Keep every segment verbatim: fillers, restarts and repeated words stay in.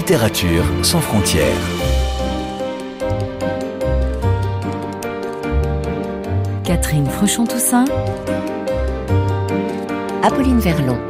Littérature sans frontières. Catherine Fruchon-Toussaint, Apolline Verlon.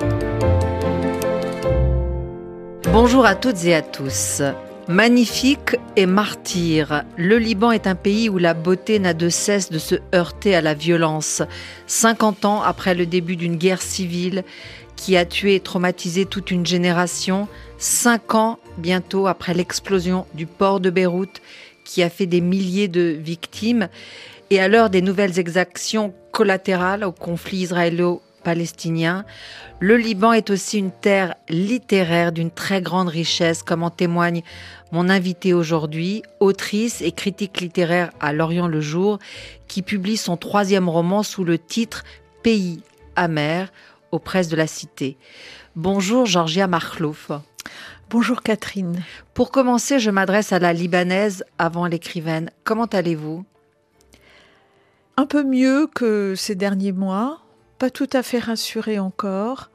Bonjour à toutes et à tous. Magnifique et martyr, le Liban est un pays où la beauté n'a de cesse de se heurter à la violence. cinquante ans après le début d'une guerre civile qui a tué et traumatisé toute une génération, cinq ans bientôt après l'explosion du port de Beyrouth qui a fait des milliers de victimes, et à l'heure des nouvelles exactions collatérales au conflit israélo-palestinien, le Liban est aussi une terre littéraire d'une très grande richesse, comme en témoigne mon invitée aujourd'hui, autrice et critique littéraire à L'Orient le Jour, qui publie son troisième roman sous le titre « Pays amer » aux presses de la Cité. Bonjour Georgia Makhlouf. Bonjour Catherine. Pour commencer, je m'adresse à la Libanaise avant l'écrivaine. Comment allez-vous ? Un peu mieux que ces derniers mois, pas tout à fait rassurée encore,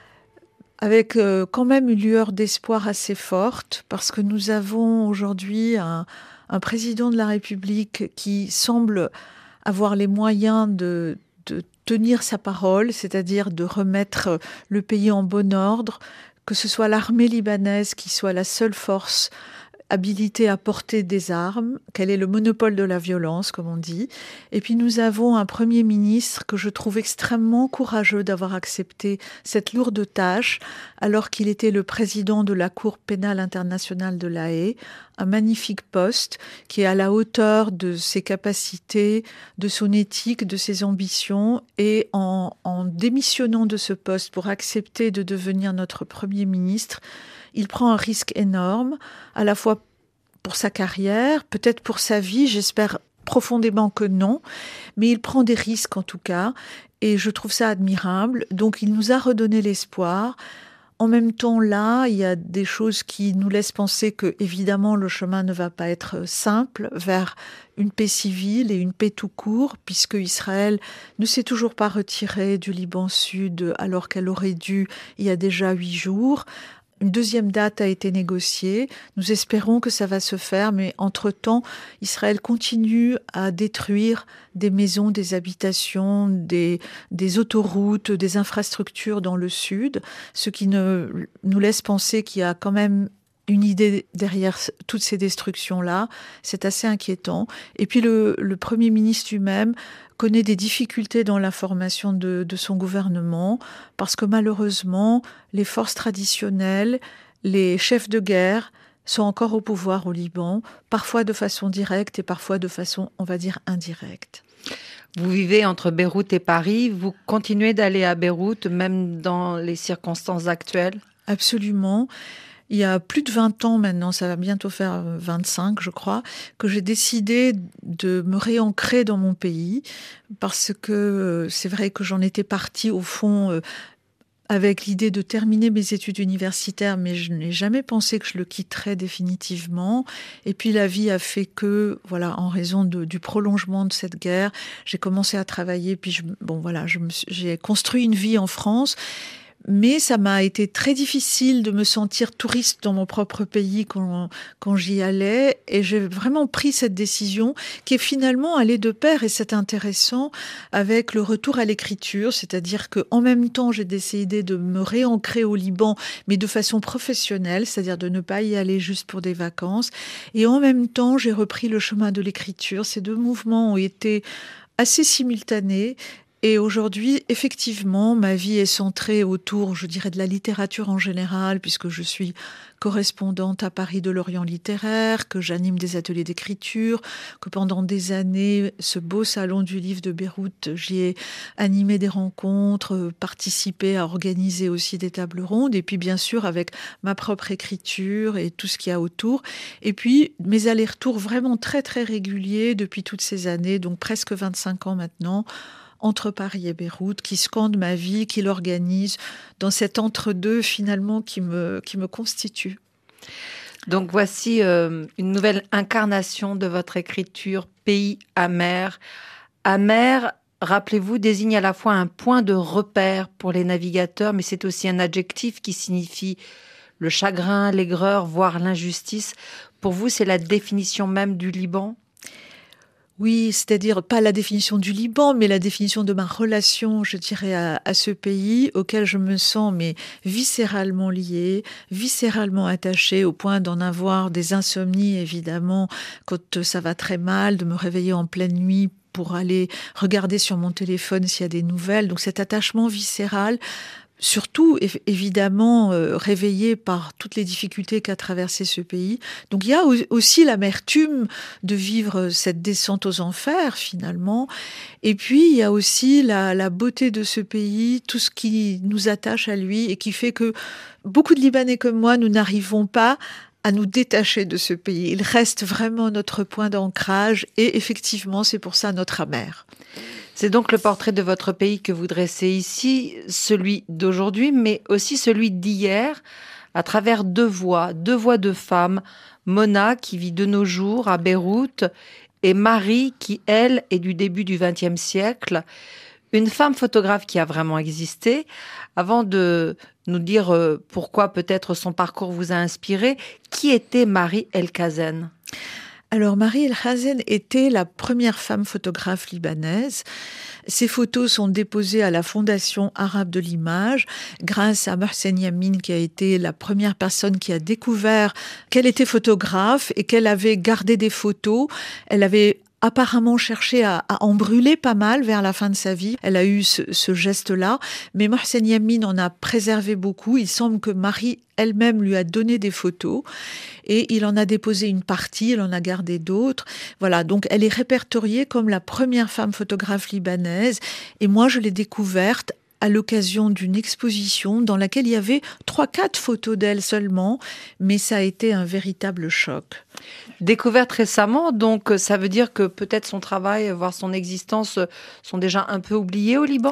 avec euh, quand même une lueur d'espoir assez forte, parce que nous avons aujourd'hui un, un président de la République qui semble avoir les moyens de, de tenir sa parole, c'est-à-dire de remettre le pays en bon ordre, que ce soit l'armée libanaise qui soit la seule force habilitée à porter des armes, qu'elle ait le monopole de la violence, comme on dit. Et puis nous avons un Premier ministre que je trouve extrêmement courageux d'avoir accepté cette lourde tâche, alors qu'il était le président de la Cour pénale internationale de La Haye, un magnifique poste qui est à la hauteur de ses capacités, de son éthique, de ses ambitions. Et en, en démissionnant de ce poste pour accepter de devenir notre Premier ministre, il prend un risque énorme, à la fois pour sa carrière, peut-être pour sa vie, j'espère profondément que non, mais il prend des risques en tout cas, et je trouve ça admirable. Donc il nous a redonné l'espoir. En même temps, là, il y a des choses qui nous laissent penser que, évidemment, le chemin ne va pas être simple vers une paix civile et une paix tout court, puisque Israël ne s'est toujours pas retiré du Liban Sud alors qu'elle aurait dû il y a déjà huit jours. Une deuxième date a été négociée. Nous espérons que ça va se faire, mais entre-temps, Israël continue à détruire des maisons, des habitations, des, des autoroutes, des infrastructures dans le sud, ce qui ne, nous laisse penser qu'il y a quand même une idée derrière toutes ces destructions-là. C'est assez inquiétant. Et puis le, le Premier ministre lui-même connaît des difficultés dans la formation de, de son gouvernement, parce que malheureusement, les forces traditionnelles, les chefs de guerre sont encore au pouvoir au Liban, parfois de façon directe et parfois de façon, on va dire, indirecte. Vous vivez entre Beyrouth et Paris. Vous continuez d'aller à Beyrouth, même dans les circonstances actuelles ? Absolument. Il y a plus de vingt ans maintenant, ça va bientôt faire vingt-cinq, je crois, que j'ai décidé de me réancrer dans mon pays, parce que c'est vrai que j'en étais partie au fond avec l'idée de terminer mes études universitaires, mais je n'ai jamais pensé que je le quitterais définitivement. Et puis la vie a fait que, voilà, en raison de, du prolongement de cette guerre, j'ai commencé à travailler, puis je, bon voilà, je me suis, j'ai construit une vie en France. Mais ça m'a été très difficile de me sentir touriste dans mon propre pays quand, quand j'y allais. Et j'ai vraiment pris cette décision qui est finalement allée de pair, et c'est intéressant, avec le retour à l'écriture. C'est-à-dire qu'en même temps, j'ai décidé de me réancrer au Liban, mais de façon professionnelle, c'est-à-dire de ne pas y aller juste pour des vacances. Et en même temps, j'ai repris le chemin de l'écriture. Ces deux mouvements ont été assez simultanés. Et aujourd'hui, effectivement, ma vie est centrée autour, je dirais, de la littérature en général, puisque je suis correspondante à Paris de l'Orient littéraire, que j'anime des ateliers d'écriture, que pendant des années, ce beau salon du livre de Beyrouth, j'y ai animé des rencontres, participé à organiser aussi des tables rondes, et puis bien sûr avec ma propre écriture et tout ce qu'il y a autour. Et puis mes allers-retours vraiment très très réguliers depuis toutes ces années, donc presque vingt-cinq ans maintenant, entre Paris et Beyrouth, qui scande ma vie, qui l'organise, dans cet entre-deux finalement qui me, qui me constitue. Donc voici euh, une nouvelle incarnation de votre écriture, Pays amer. Amer, rappelez-vous, désigne à la fois un point de repère pour les navigateurs, mais c'est aussi un adjectif qui signifie le chagrin, l'aigreur, voire l'injustice. Pour vous, c'est la définition même du Liban ? Oui, c'est-à-dire pas la définition du Liban, mais la définition de ma relation, je dirais, à, à ce pays auquel je me sens mais viscéralement liée, viscéralement attachée, au point d'en avoir des insomnies, évidemment, quand ça va très mal, de me réveiller en pleine nuit pour aller regarder sur mon téléphone s'il y a des nouvelles. Donc cet attachement viscéral, surtout évidemment euh, réveillé par toutes les difficultés qu'a traversé ce pays. Donc il y a aussi l'amertume de vivre cette descente aux enfers finalement. Et puis il y a aussi la, la beauté de ce pays, tout ce qui nous attache à lui et qui fait que beaucoup de Libanais comme moi, nous n'arrivons pas à nous détacher de ce pays. Il reste vraiment notre point d'ancrage et effectivement c'est pour ça notre amère. C'est donc le portrait de votre pays que vous dressez ici, celui d'aujourd'hui, mais aussi celui d'hier, à travers deux voix, deux voix de femmes. Mona, qui vit de nos jours à Beyrouth, et Marie, qui, elle, est du début du vingtième siècle. Une femme photographe qui a vraiment existé. Avant de nous dire pourquoi peut-être son parcours vous a inspiré, qui était Marie El-Khazen ? Alors, Marie El-Khazen était la première femme photographe libanaise. Ses photos sont déposées à la Fondation arabe de l'image grâce à Mohsen Yamin, qui a été la première personne qui a découvert qu'elle était photographe et qu'elle avait gardé des photos. Elle avait apparemment cherché à, à en brûler pas mal vers la fin de sa vie. Elle a eu ce, ce geste-là, mais Mohsen Yamin en a préservé beaucoup. Il semble que Marie elle-même lui a donné des photos et il en a déposé une partie, elle en a gardé d'autres. Voilà, donc elle est répertoriée comme la première femme photographe libanaise et moi je l'ai découverte à l'occasion d'une exposition dans laquelle il y avait trois, quatre photos d'elle seulement, mais ça a été un véritable choc. Découverte récemment, donc ça veut dire que peut-être son travail, voire son existence, sont déjà un peu oubliés au Liban ?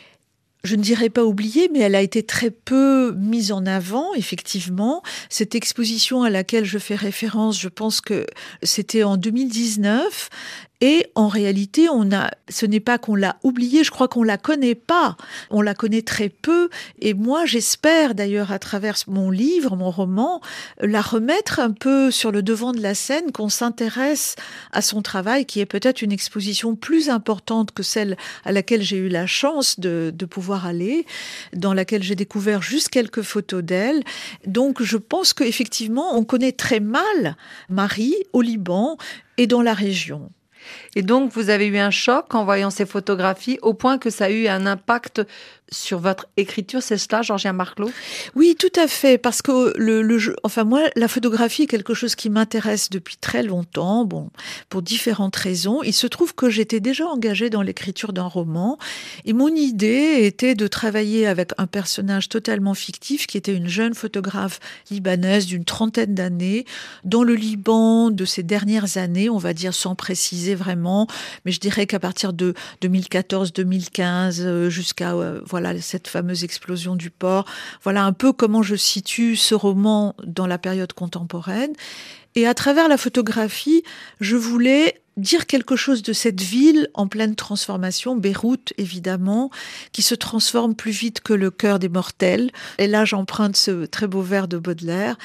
Je ne dirais pas oubliée, mais elle a été très peu mise en avant, effectivement. Cette exposition à laquelle je fais référence, je pense que c'était en deux mille dix-neuf. Et en réalité, on a, ce n'est pas qu'on l'a oubliée, je crois qu'on la connaît pas. On la connaît très peu. Et moi, j'espère d'ailleurs, à travers mon livre, mon roman, la remettre un peu sur le devant de la scène, qu'on s'intéresse à son travail, qui est peut-être une exposition plus importante que celle à laquelle j'ai eu la chance de, de pouvoir aller, dans laquelle j'ai découvert juste quelques photos d'elle. Donc, je pense qu'effectivement, on connaît très mal Marie au Liban et dans la région. Et donc, vous avez eu un choc en voyant ces photographies, au point que ça a eu un impact sur votre écriture, c'est cela, Georgia Marclot ? Oui, tout à fait, parce que le, le jeu, enfin moi, la photographie est quelque chose qui m'intéresse depuis très longtemps, bon, pour différentes raisons. Il se trouve que j'étais déjà engagée dans l'écriture d'un roman, et mon idée était de travailler avec un personnage totalement fictif, qui était une jeune photographe libanaise d'une trentaine d'années, dans le Liban de ces dernières années, on va dire sans préciser vraiment, mais je dirais qu'à partir de deux mille quatorze deux mille quinze, jusqu'à euh, voilà cette fameuse explosion du port. Voilà un peu comment je situe ce roman dans la période contemporaine. Et à travers la photographie, je voulais dire quelque chose de cette ville en pleine transformation, Beyrouth évidemment, qui se transforme plus vite que le cœur des mortels. Et là, j'emprunte ce très beau vers de Baudelaire.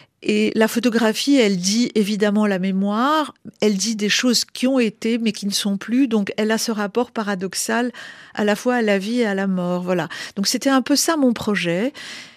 Et la photographie, elle dit évidemment la mémoire, elle dit des choses qui ont été mais qui ne sont plus, donc elle a ce rapport paradoxal à la fois à la vie et à la mort. Voilà. Donc c'était un peu ça mon projet.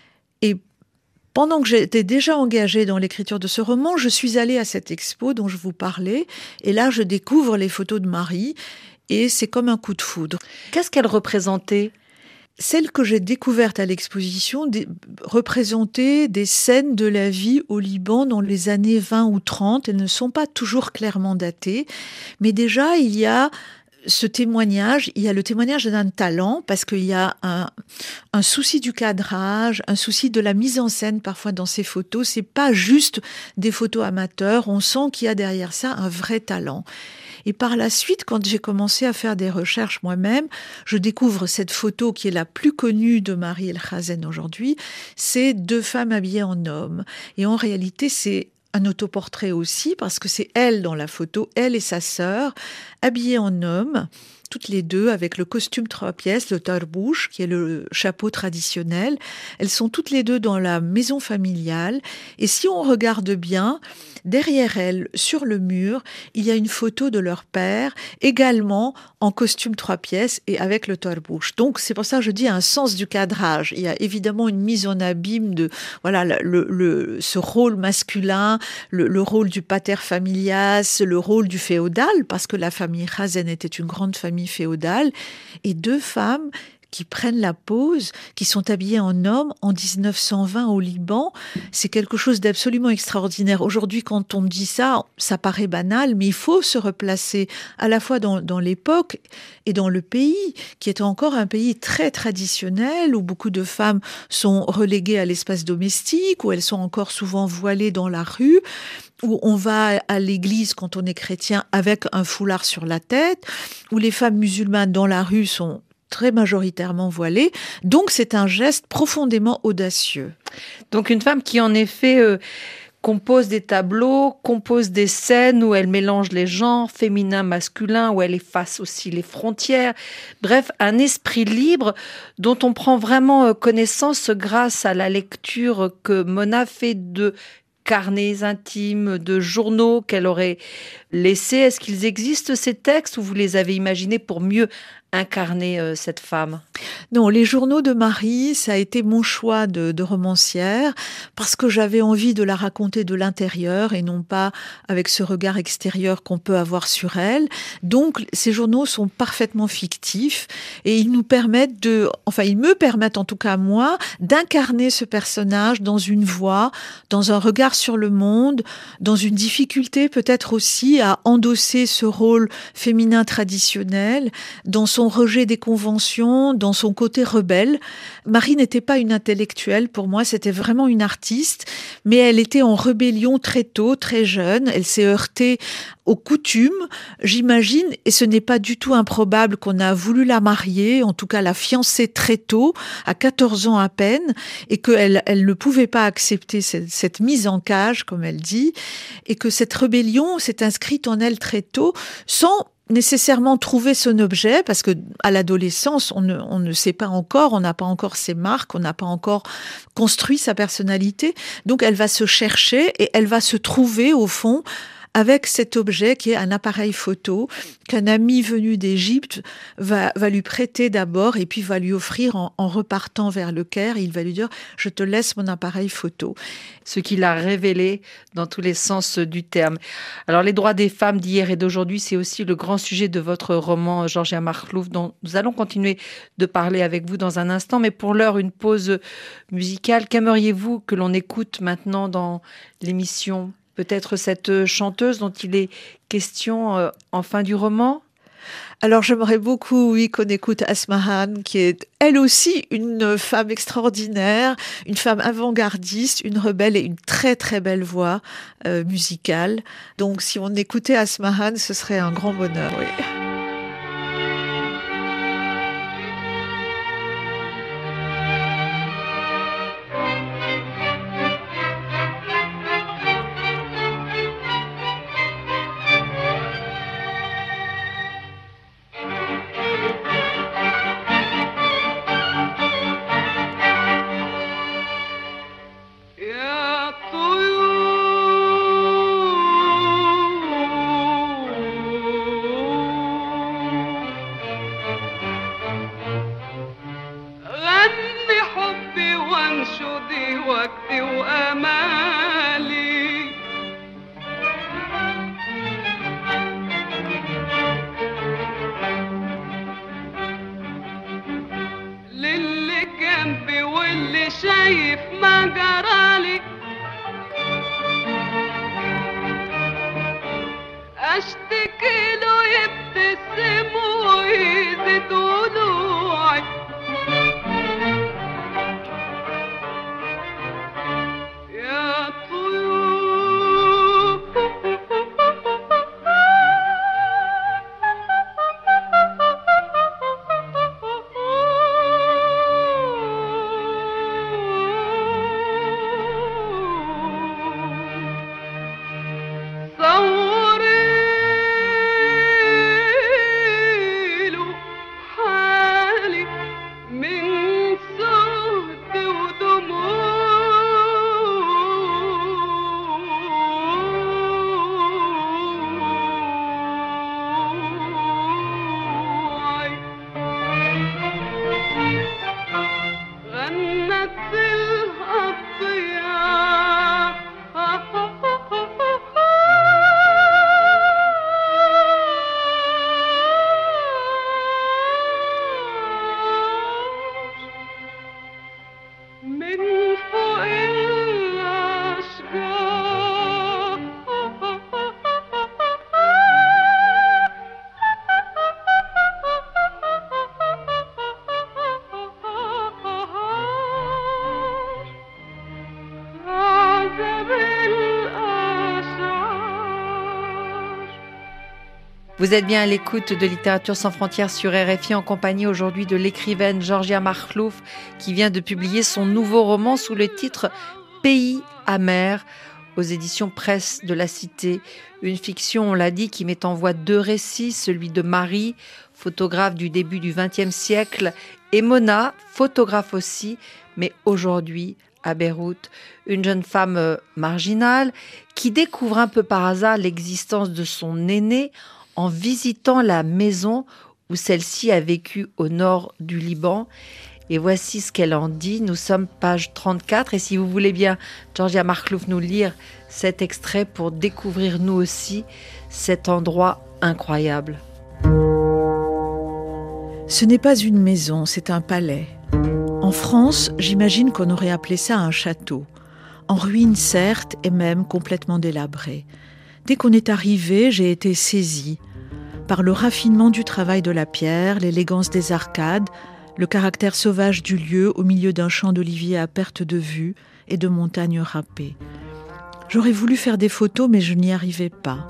Et pendant que j'étais déjà engagée dans l'écriture de ce roman, je suis allée à cette expo dont je vous parlais, et là je découvre les photos de Marie, et c'est comme un coup de foudre. Qu'est-ce qu'elle représentait ? Celles que j'ai découvertes à l'exposition des, représentaient des scènes de la vie au Liban dans les années vingt ou trente. Elles ne sont pas toujours clairement datées, mais déjà il y a ce témoignage, il y a le témoignage d'un talent, parce qu'il y a un, un souci du cadrage, un souci de la mise en scène parfois dans ces photos. C'est pas juste des photos amateurs, on sent qu'il y a derrière ça un vrai talent. Et par la suite, quand j'ai commencé à faire des recherches moi-même, je découvre cette photo qui est la plus connue de Marie El-Khazen aujourd'hui. C'est deux femmes habillées en homme. Et en réalité, c'est un autoportrait aussi, parce que c'est elle dans la photo, elle et sa sœur, habillées en homme, toutes les deux avec le costume trois pièces, le tarbouch, qui est le chapeau traditionnel. Elles sont toutes les deux dans la maison familiale. Et si on regarde bien, derrière elles, sur le mur, il y a une photo de leur père, également en costume trois pièces et avec le tarbouch. Donc, c'est pour ça que je dis un sens du cadrage. Il y a évidemment une mise en abîme de, voilà, le, le, ce rôle masculin, le, le rôle du pater familias, le rôle du féodal, parce que la famille Hazen était une grande famille féodale, et deux femmes qui prennent la pose, qui sont habillées en hommes en dix-neuf cent vingt au Liban. C'est quelque chose d'absolument extraordinaire. Aujourd'hui, quand on me dit ça, ça paraît banal, mais il faut se replacer à la fois dans, dans l'époque et dans le pays, qui est encore un pays très traditionnel, où beaucoup de femmes sont reléguées à l'espace domestique, où elles sont encore souvent voilées dans la rue, où on va à l'église quand on est chrétien avec un foulard sur la tête, où les femmes musulmanes dans la rue sont très majoritairement voilée. Donc, c'est un geste profondément audacieux. Donc, une femme qui, en effet, euh, compose des tableaux, compose des scènes où elle mélange les genres, féminin, masculin, où elle efface aussi les frontières. Bref, un esprit libre dont on prend vraiment connaissance grâce à la lecture que Mona fait de carnets intimes, de journaux qu'elle aurait laissés. Est-ce qu'ils existent, ces textes, ou vous les avez imaginés pour mieux incarner euh, cette femme? Non, les journaux de Marie, ça a été mon choix de, de romancière, parce que j'avais envie de la raconter de l'intérieur et non pas avec ce regard extérieur qu'on peut avoir sur elle. Donc, ces journaux sont parfaitement fictifs et ils nous permettent de, enfin, ils me permettent en tout cas moi, d'incarner ce personnage dans une voix, dans un regard sur le monde, dans une difficulté peut-être aussi à endosser ce rôle féminin traditionnel, dans son rejet des conventions, dans son côté rebelle. Marie n'était pas une intellectuelle pour moi, c'était vraiment une artiste, mais elle était en rébellion très tôt, très jeune. Elle s'est heurtée aux coutumes, j'imagine, et ce n'est pas du tout improbable qu'on a voulu la marier, en tout cas la fiancer très tôt, à quatorze ans à peine, et qu'elle elle ne pouvait pas accepter cette, cette mise en cage, comme elle dit, et que cette rébellion s'est inscrite en elle très tôt, sans nécessairement trouver son objet, parce que à l'adolescence, on ne, on ne sait pas encore, on n'a pas encore ses marques, on n'a pas encore construit sa personnalité. Donc, elle va se chercher et elle va se trouver, au fond, avec cet objet qui est un appareil photo qu'un ami venu d'Égypte va, va lui prêter d'abord et puis va lui offrir en, en repartant vers le Caire. Il va lui dire « Je te laisse mon appareil photo ». Ce qu'il a révélé dans tous les sens du terme. Alors, les droits des femmes d'hier et d'aujourd'hui, c'est aussi le grand sujet de votre roman Georgia Makhlouf, dont nous allons continuer de parler avec vous dans un instant. Mais pour l'heure, une pause musicale. Qu'aimeriez-vous que l'on écoute maintenant dans l'émission ? Peut-être cette chanteuse dont il est question euh, en fin du roman? Alors j'aimerais beaucoup, oui, qu'on écoute Asmahan, qui est elle aussi une femme extraordinaire, une femme avant-gardiste, une rebelle et une très très belle voix euh, musicale. Donc si on écoutait Asmahan, ce serait un grand bonheur, oui. صوري له Vous êtes bien à l'écoute de Littérature sans frontières sur R F I en compagnie aujourd'hui de l'écrivaine Georgia Makhlouf qui vient de publier son nouveau roman sous le titre Pays amer aux éditions Presse de la Cité. Une fiction, on l'a dit, qui met en voie deux récits, celui de Marie, photographe du début du vingtième siècle, et Mona, photographe aussi, mais aujourd'hui à Beyrouth, une jeune femme marginale qui découvre un peu par hasard l'existence de son aînée en visitant la maison où celle-ci a vécu au nord du Liban. Et voici ce qu'elle en dit. Nous sommes page trente-quatre. Et si vous voulez bien, Georgia Makhlouf, nous lire cet extrait pour découvrir nous aussi cet endroit incroyable. Ce n'est pas une maison, c'est un palais. En France, j'imagine qu'on aurait appelé ça un château. En ruine certes, et même complètement délabré. Dès qu'on est arrivé, j'ai été saisie par le raffinement du travail de la pierre, l'élégance des arcades, le caractère sauvage du lieu au milieu d'un champ d'oliviers à perte de vue et de montagnes râpées. J'aurais voulu faire des photos, mais je n'y arrivais pas.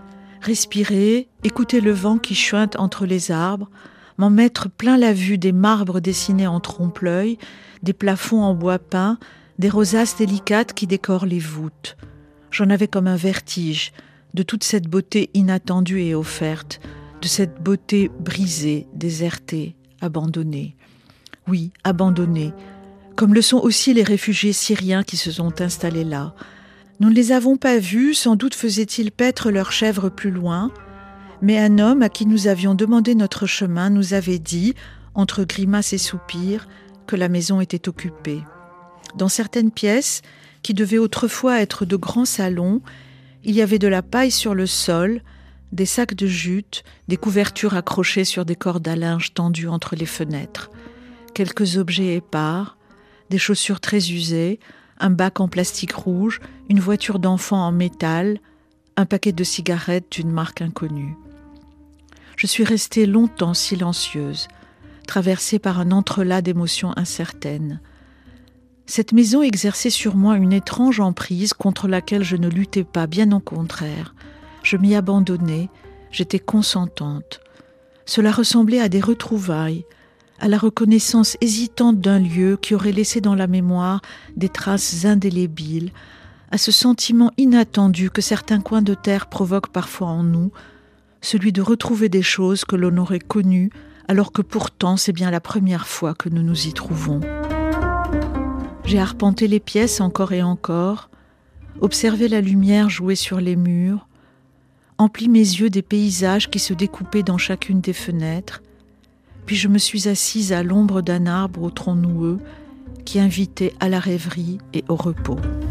Respirer, écouter le vent qui chuinte entre les arbres, m'en mettre plein la vue des marbres dessinés en trompe-l'œil, des plafonds en bois peint, des rosaces délicates qui décorent les voûtes. J'en avais comme un vertige de toute cette beauté inattendue et offerte, de cette beauté brisée, désertée, abandonnée. Oui, abandonnée, comme le sont aussi les réfugiés syriens qui se sont installés là. Nous ne les avons pas vus, sans doute faisaient-ils paître leurs chèvres plus loin, mais un homme à qui nous avions demandé notre chemin nous avait dit, entre grimaces et soupirs, que la maison était occupée. Dans certaines pièces, qui devaient autrefois être de grands salons, il y avait de la paille sur le sol, des sacs de jute, des couvertures accrochées sur des cordes à linge tendues entre les fenêtres, quelques objets épars, des chaussures très usées, un bac en plastique rouge, une voiture d'enfant en métal, un paquet de cigarettes d'une marque inconnue. Je suis restée longtemps silencieuse, traversée par un entrelac d'émotions incertaines. Cette maison exerçait sur moi une étrange emprise contre laquelle je ne luttais pas, bien au contraire. Je m'y abandonnais, j'étais consentante. Cela ressemblait à des retrouvailles, à la reconnaissance hésitante d'un lieu qui aurait laissé dans la mémoire des traces indélébiles, à ce sentiment inattendu que certains coins de terre provoquent parfois en nous, celui de retrouver des choses que l'on aurait connues, alors que pourtant c'est bien la première fois que nous nous y trouvons. J'ai arpenté les pièces encore et encore, observé la lumière jouer sur les murs, empli mes yeux des paysages qui se découpaient dans chacune des fenêtres, puis je me suis assise à l'ombre d'un arbre au tronc noueux qui invitait à la rêverie et au repos.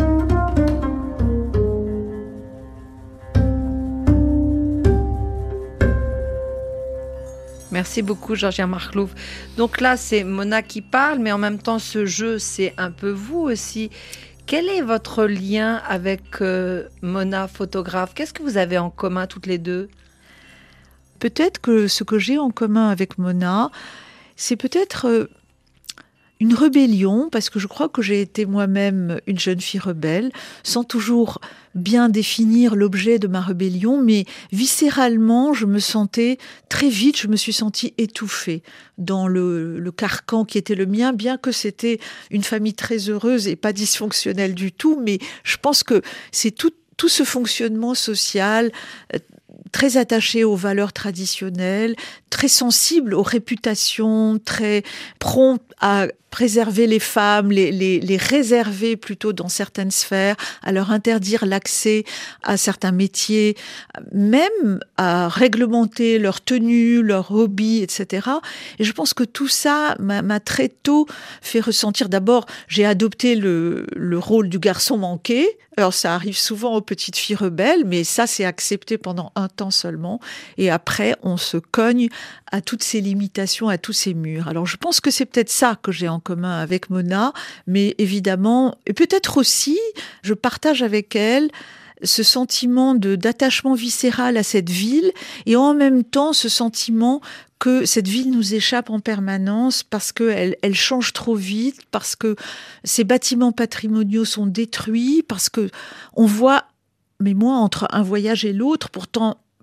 Merci beaucoup, Georgia Makhlouf. Donc là, c'est Mona qui parle, mais en même temps, ce jeu, c'est un peu vous aussi. Quel est votre lien avec euh, Mona, photographe ? Qu'est-ce que vous avez en commun toutes les deux ? Peut-être que ce que j'ai en commun avec Mona, c'est peut-être euh, une rébellion, parce que je crois que j'ai été moi-même une jeune fille rebelle, sans toujours bien définir l'objet de ma rébellion, mais viscéralement, je me sentais, très vite, je me suis sentie étouffée dans le, le carcan qui était le mien, bien que c'était une famille très heureuse et pas dysfonctionnelle du tout, mais je pense que c'est tout, tout ce fonctionnement social euh, très attaché aux valeurs traditionnelles, très sensible aux réputations, très prompt à préserver les femmes, les, les, les réserver plutôt dans certaines sphères, à leur interdire l'accès à certains métiers, même à réglementer leur tenue, leur hobby, et cetera. Et je pense que tout ça m'a, m'a très tôt fait ressentir, d'abord, j'ai adopté le, le rôle du garçon manqué. Alors ça arrive souvent aux petites filles rebelles, mais ça c'est accepté pendant un temps seulement. Et après, on se cogne à toutes ces limitations, à tous ces murs. Alors je pense que c'est peut-être ça que j'ai en commun avec Mona, mais évidemment, et peut-être aussi, je partage avec elle ce sentiment de, d'attachement viscéral à cette ville et en même temps ce sentiment que cette ville nous échappe en permanence parce qu'elle elle change trop vite, parce que ces bâtiments patrimoniaux sont détruits, parce que on voit, mais moi, entre un voyage et l'autre, pourtant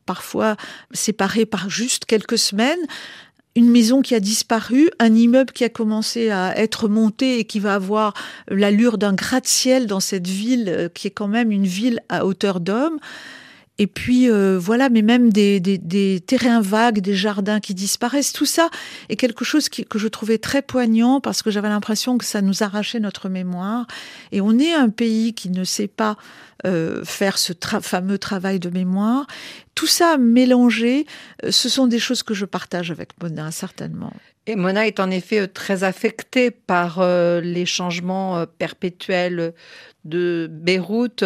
parfois séparés par juste quelques semaines. Une maison qui a disparu, un immeuble qui a commencé à être monté et qui va avoir l'allure d'un gratte-ciel dans cette ville qui est quand même une ville à hauteur d'homme. Et puis euh, voilà, mais même des, des, des terrains vagues, des jardins qui disparaissent, tout ça est quelque chose qui, que je trouvais très poignant parce que j'avais l'impression que ça nous arrachait notre mémoire. Et on est un pays qui ne sait pas euh, faire ce tra- fameux travail de mémoire. Tout ça mélangé, euh, ce sont des choses que je partage avec Mona, certainement. Et Mona est en effet très affectée par euh, les changements euh, perpétuels de Beyrouth.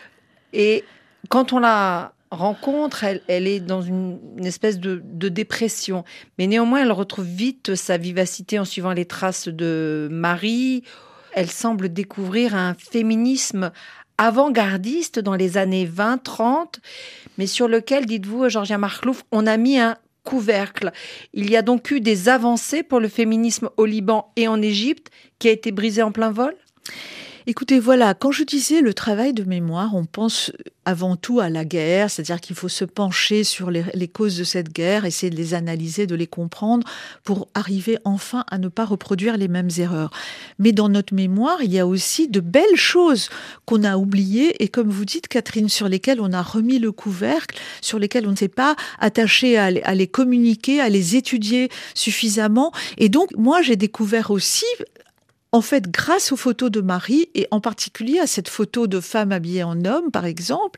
Et quand on la rencontre, elle, elle est dans une, une espèce de, de dépression. Mais néanmoins, elle retrouve vite sa vivacité en suivant les traces de Marie. Elle semble découvrir un féminisme avant-gardiste dans les années vingt trente, mais sur lequel, dites-vous, Georgia Marklouf, on a mis un couvercle. Il y a donc eu des avancées pour le féminisme au Liban et en Égypte qui a été brisé en plein vol ? Écoutez, voilà, quand je disais le travail de mémoire, on pense avant tout à la guerre, c'est-à-dire qu'il faut se pencher sur les, les causes de cette guerre, essayer de les analyser, de les comprendre, pour arriver enfin à ne pas reproduire les mêmes erreurs. Mais dans notre mémoire, il y a aussi de belles choses qu'on a oubliées, et comme vous dites, Catherine, sur lesquelles on a remis le couvercle, sur lesquelles on ne s'est pas attaché à les, à les communiquer, à les étudier suffisamment. Et donc, moi, j'ai découvert aussi... En fait, grâce aux photos de Marie, et en particulier à cette photo de femme habillée en homme, par exemple,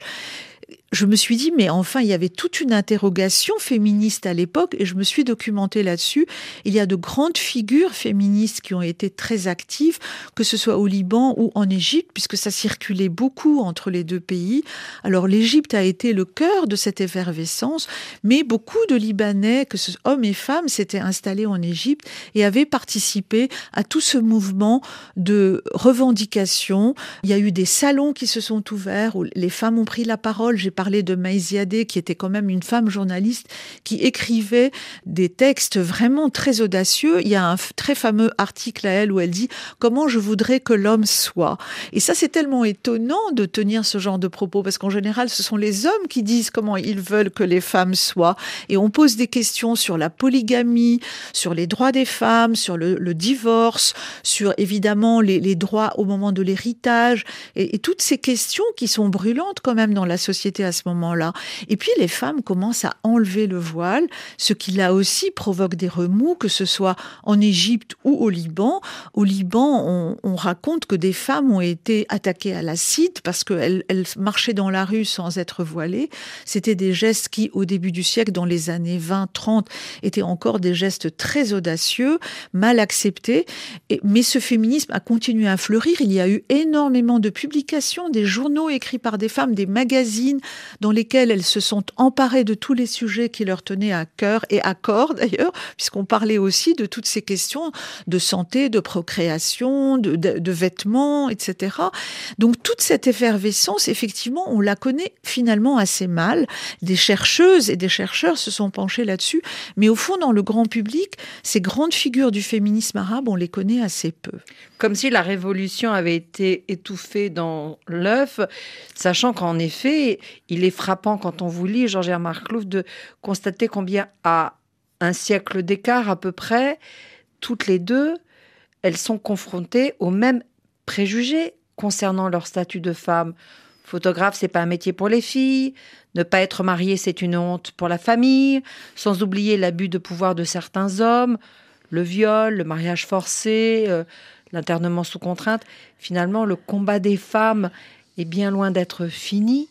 je me suis dit, mais enfin, il y avait toute une interrogation féministe à l'époque, et je me suis documentée là-dessus. Il y a de grandes figures féministes qui ont été très actives, que ce soit au Liban ou en Égypte, puisque ça circulait beaucoup entre les deux pays. Alors, l'Égypte a été le cœur de cette effervescence, mais beaucoup de Libanais, que ce soit hommes et femmes, s'étaient installés en Égypte et avaient participé à tout ce mouvement de revendication. Il y a eu des salons qui se sont ouverts, où les femmes ont pris la parole. J'ai parlé de Maïziadeh, qui était quand même une femme journaliste qui écrivait des textes vraiment très audacieux. Il y a un très fameux article à elle où elle dit « Comment je voudrais que l'homme soit ». Et ça, c'est tellement étonnant de tenir ce genre de propos, parce qu'en général, ce sont les hommes qui disent comment ils veulent que les femmes soient. Et on pose des questions sur la polygamie, sur les droits des femmes, sur le, le divorce, sur évidemment les, les droits au moment de l'héritage, et, et toutes ces questions qui sont brûlantes quand même dans la société à ce moment-là. Et puis les femmes commencent à enlever le voile, ce qui là aussi provoque des remous, que ce soit en Égypte ou au Liban. Au Liban, on, on raconte que des femmes ont été attaquées à l'acide parce qu'elles elles marchaient dans la rue sans être voilées. C'était des gestes qui, au début du siècle, dans les années vingt trente, étaient encore des gestes très audacieux, mal acceptés. Et, mais ce féminisme a continué à fleurir. Il y a eu énormément de publications, des journaux écrits par des femmes, des magazines dans lesquels elles se sont emparées de tous les sujets qui leur tenaient à cœur et à corps d'ailleurs, puisqu'on parlait aussi de toutes ces questions de santé, de procréation, de, de, de vêtements, et cetera. Donc toute cette effervescence, effectivement, on la connaît finalement assez mal. Des chercheuses et des chercheurs se sont penchés là-dessus, mais au fond, dans le grand public, ces grandes figures du féminisme arabe, on les connaît assez peu. Comme si la révolution avait été étouffée dans l'œuf, sachant qu'en effet, il est frappant quand on vous lit, Georgia Marklouf, de constater combien à un siècle d'écart à peu près, toutes les deux, elles sont confrontées aux mêmes préjugés concernant leur statut de femme. Photographe, c'est pas un métier pour les filles. Ne pas être mariée, c'est une honte pour la famille. Sans oublier l'abus de pouvoir de certains hommes, le viol, le mariage forcé, euh, l'internement sous contrainte. Finalement, le combat des femmes est bien loin d'être fini.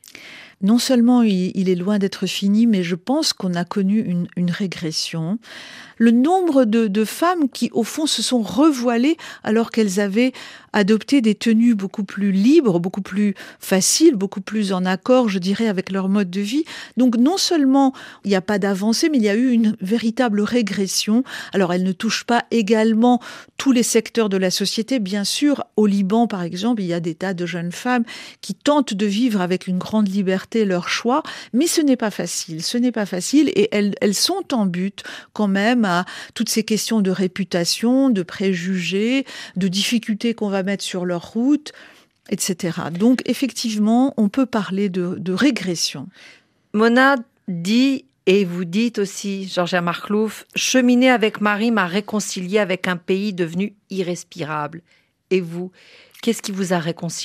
Non seulement il, il est loin d'être fini, mais je pense qu'on a connu une, une régression. Le nombre de, de femmes qui, au fond, se sont revoilées alors qu'elles avaient adopté des tenues beaucoup plus libres, beaucoup plus faciles, beaucoup plus en accord, je dirais, avec leur mode de vie. Donc, non seulement il n'y a pas d'avancée, mais il y a eu une véritable régression. Alors, elle ne touche pas également tous les secteurs de la société. Bien sûr, au Liban, par exemple, il y a des tas de jeunes femmes qui tentent de vivre avec une grande liberté leur choix, mais ce n'est pas facile. Ce n'est pas facile et elles, elles sont en but quand même à toutes ces questions de réputation, de préjugés, de difficultés qu'on va mettre sur leur route, et cetera. Donc, effectivement, on peut parler de, de régression. Mona, dit, et vous dites aussi, Georgia Marklouf, cheminer avec Marie m'a réconcilié avec un pays devenu irrespirable. Et vous, qu'est-ce qui vous a réconcilié ?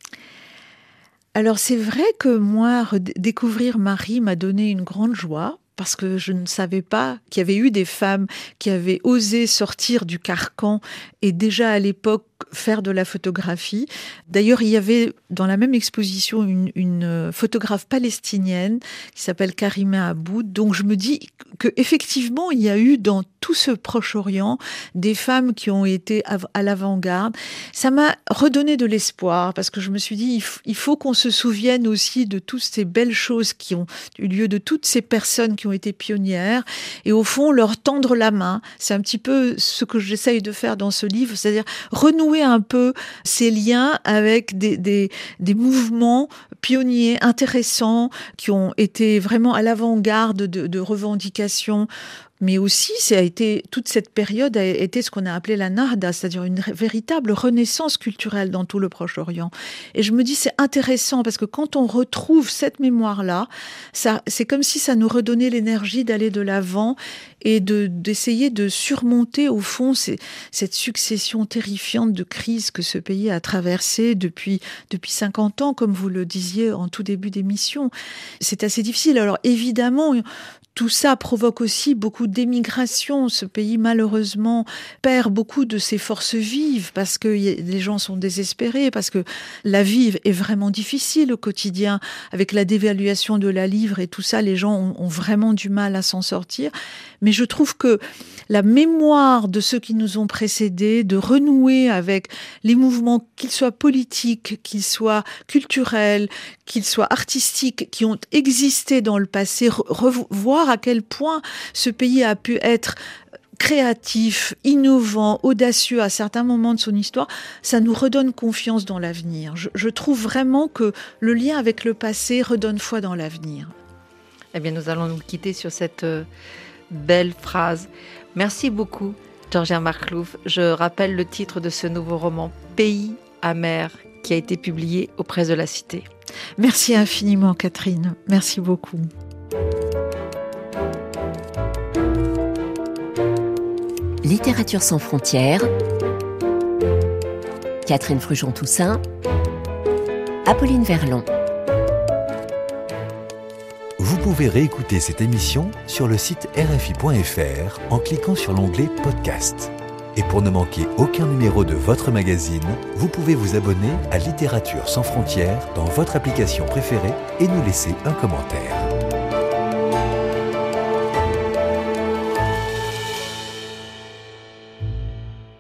Alors c'est vrai que moi, découvrir Marie m'a donné une grande joie, parce que je ne savais pas qu'il y avait eu des femmes qui avaient osé sortir du carcan et déjà à l'époque faire de la photographie. D'ailleurs, il y avait dans la même exposition une, une photographe palestinienne qui s'appelle Karima Aboud. Donc je me dis qu'effectivement, il y a eu dans tout ce Proche-Orient des femmes qui ont été à l'avant-garde. Ça m'a redonné de l'espoir parce que je me suis dit, il faut qu'on se souvienne aussi de toutes ces belles choses qui ont eu lieu, de toutes ces personnes qui ont été pionnières et au fond, leur tendre la main. C'est un petit peu ce que j'essaye de faire dans ce livre, c'est-à-dire renouer un peu ces liens avec des, des, des mouvements pionniers intéressants qui ont été vraiment à l'avant-garde de, de revendications. Mais aussi, ça a été, toute cette période a été ce qu'on a appelé la Nahda, c'est-à-dire une véritable renaissance culturelle dans tout le Proche-Orient. Et je me dis, c'est intéressant parce que quand on retrouve cette mémoire-là, ça, c'est comme si ça nous redonnait l'énergie d'aller de l'avant et de, d'essayer de surmonter, au fond, ces, cette succession terrifiante de crises que ce pays a traversée depuis, depuis cinquante ans, comme vous le disiez en tout début d'émission. C'est assez difficile. Alors, évidemment, tout ça provoque aussi beaucoup d'émigration. Ce pays, malheureusement, perd beaucoup de ses forces vives parce que les gens sont désespérés, parce que la vie est vraiment difficile au quotidien. Avec la dévaluation de la livre et tout ça, les gens ont, ont vraiment du mal à s'en sortir. Mais je trouve que la mémoire de ceux qui nous ont précédés, de renouer avec les mouvements, qu'ils soient politiques, qu'ils soient culturels, qu'ils soient artistiques, qui ont existé dans le passé, revoir à quel point ce pays a pu être créatif, innovant, audacieux à certains moments de son histoire, ça nous redonne confiance dans l'avenir. Je, je trouve vraiment que le lien avec le passé redonne foi dans l'avenir. Eh bien, nous allons nous quitter sur cette euh, belle phrase. Merci beaucoup, Georgia Marklouf. Je rappelle le titre de ce nouveau roman, Pays amer, qui a été publié aux Presses de la Cité. Merci infiniment, Catherine. Merci beaucoup. Littérature sans frontières, Catherine Fruchon-Toussaint, Apolline Verlon. Vous pouvez réécouter cette émission sur le site r f i point f r en cliquant sur l'onglet Podcast. Et pour ne manquer aucun numéro de votre magazine, vous pouvez vous abonner à Littérature sans frontières dans votre application préférée et nous laisser un commentaire.